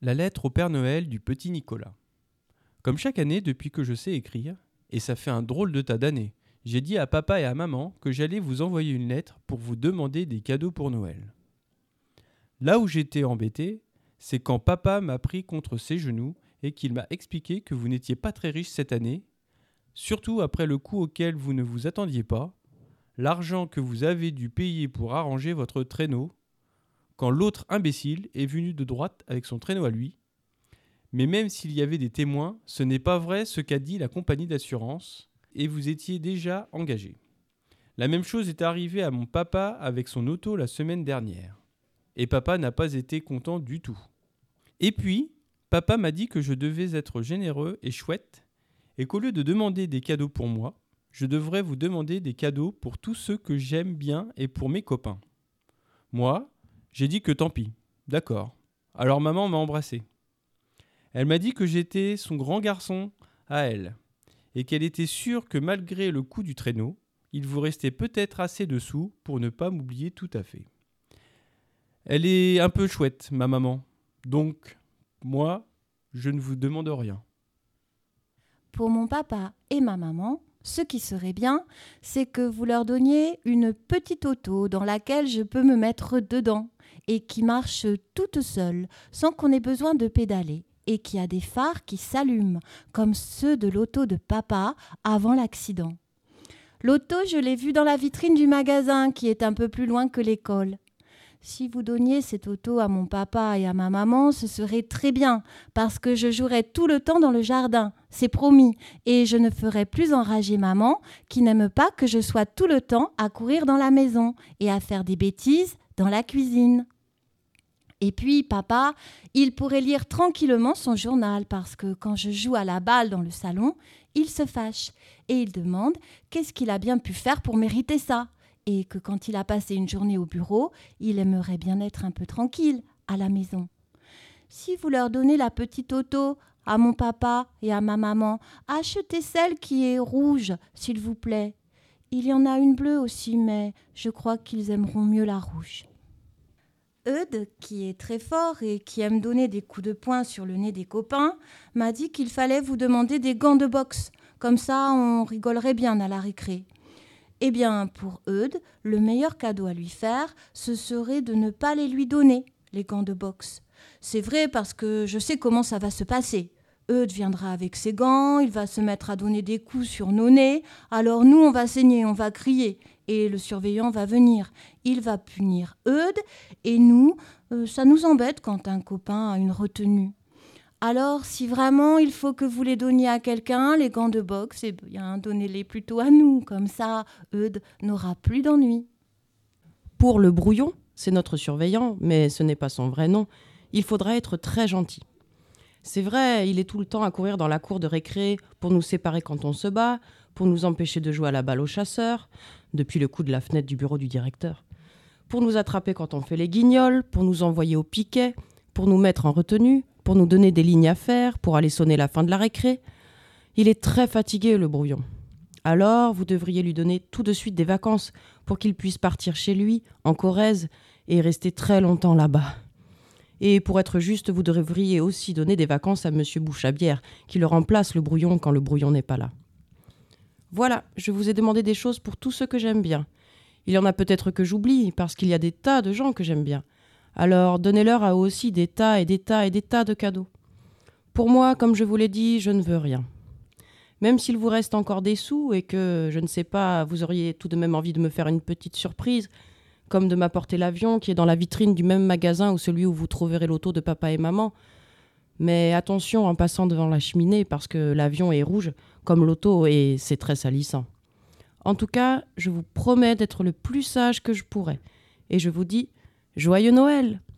La lettre au Père Noël du petit Nicolas. Comme chaque année depuis que je sais écrire, et ça fait un drôle de tas d'années, j'ai dit à papa et à maman que j'allais vous envoyer une lettre pour vous demander des cadeaux pour Noël. Là où j'étais embêté, c'est quand papa m'a pris contre ses genoux et qu'il m'a expliqué que vous n'étiez pas très riche cette année, surtout après le coup auquel vous ne vous attendiez pas, l'argent que vous avez dû payer pour arranger votre traîneau, quand l'autre imbécile est venu de droite avec son traîneau à lui. Mais même s'il y avait des témoins, ce n'est pas vrai ce qu'a dit la compagnie d'assurance, et vous étiez déjà engagé. La même chose est arrivée à mon papa avec son auto la semaine dernière. Et papa n'a pas été content du tout. Et puis, papa m'a dit que je devais être généreux et chouette, et qu'au lieu de demander des cadeaux pour moi, je devrais vous demander des cadeaux pour tous ceux que j'aime bien et pour mes copains. Moi, j'ai dit que tant pis. D'accord. Alors maman m'a embrassé. Elle m'a dit que j'étais son grand garçon à elle, et qu'elle était sûre que malgré le coup du traîneau, il vous restait peut-être assez de sous pour ne pas m'oublier tout à fait. Elle est un peu chouette, ma maman. Donc, moi, je ne vous demande rien. Pour mon papa et ma maman, ce qui serait bien, c'est que vous leur donniez une petite auto dans laquelle je peux me mettre dedans et qui marche toute seule, sans qu'on ait besoin de pédaler, et qui a des phares qui s'allument, comme ceux de l'auto de papa avant l'accident. L'auto, je l'ai vue dans la vitrine du magasin qui est un peu plus loin que l'école. Si vous donniez cette auto à mon papa et à ma maman, ce serait très bien, parce que je jouerais tout le temps dans le jardin, c'est promis, et je ne ferais plus enrager maman, qui n'aime pas que je sois tout le temps à courir dans la maison et à faire des bêtises dans la cuisine. Et puis, papa, il pourrait lire tranquillement son journal, parce que quand je joue à la balle dans le salon, il se fâche, et il demande qu'est-ce qu'il a bien pu faire pour mériter ça. Et que quand il a passé une journée au bureau, il aimerait bien être un peu tranquille à la maison. Si vous leur donnez la petite auto à mon papa et à ma maman, achetez celle qui est rouge, s'il vous plaît. Il y en a une bleue aussi, mais je crois qu'ils aimeront mieux la rouge. Eudes, qui est très fort et qui aime donner des coups de poing sur le nez des copains, m'a dit qu'il fallait vous demander des gants de boxe. Comme ça, on rigolerait bien à la récré. Eh bien, pour Eudes, le meilleur cadeau à lui faire, ce serait de ne pas les lui donner, les gants de boxe. C'est vrai parce que je sais comment ça va se passer. Eudes viendra avec ses gants, il va se mettre à donner des coups sur nos nez, alors nous on va saigner, on va crier, et le surveillant va venir. Il va punir Eudes, et nous, ça nous embête quand un copain a une retenue. Alors, si vraiment il faut que vous les donniez à quelqu'un, les gants de boxe, eh bien, donnez-les plutôt à nous. Comme ça, Eudes n'aura plus d'ennui. Pour le brouillon, c'est notre surveillant, mais ce n'est pas son vrai nom. Il faudra être très gentil. C'est vrai, il est tout le temps à courir dans la cour de récré pour nous séparer quand on se bat, pour nous empêcher de jouer à la balle aux chasseurs, depuis le coup de la fenêtre du bureau du directeur, pour nous attraper quand on fait les guignols, pour nous envoyer au piquet, pour nous mettre en retenue, pour nous donner des lignes à faire, pour aller sonner la fin de la récré. Il est très fatigué, le brouillon. Alors, vous devriez lui donner tout de suite des vacances pour qu'il puisse partir chez lui, en Corrèze, et rester très longtemps là-bas. Et pour être juste, vous devriez aussi donner des vacances à Monsieur Bouche-à-Bière, qui le remplace le brouillon quand le brouillon n'est pas là. Voilà, je vous ai demandé des choses pour tous ceux que j'aime bien. Il y en a peut-être que j'oublie, parce qu'il y a des tas de gens que j'aime bien. Alors donnez-leur à eux aussi des tas et des tas et des tas de cadeaux. Pour moi, comme je vous l'ai dit, je ne veux rien. Même s'il vous reste encore des sous et que, je ne sais pas, vous auriez tout de même envie de me faire une petite surprise, comme de m'apporter l'avion qui est dans la vitrine du même magasin ou celui où vous trouverez l'auto de papa et maman. Mais attention en passant devant la cheminée parce que l'avion est rouge comme l'auto et c'est très salissant. En tout cas, je vous promets d'être le plus sage que je pourrai. Et je vous dis Joyeux Noël!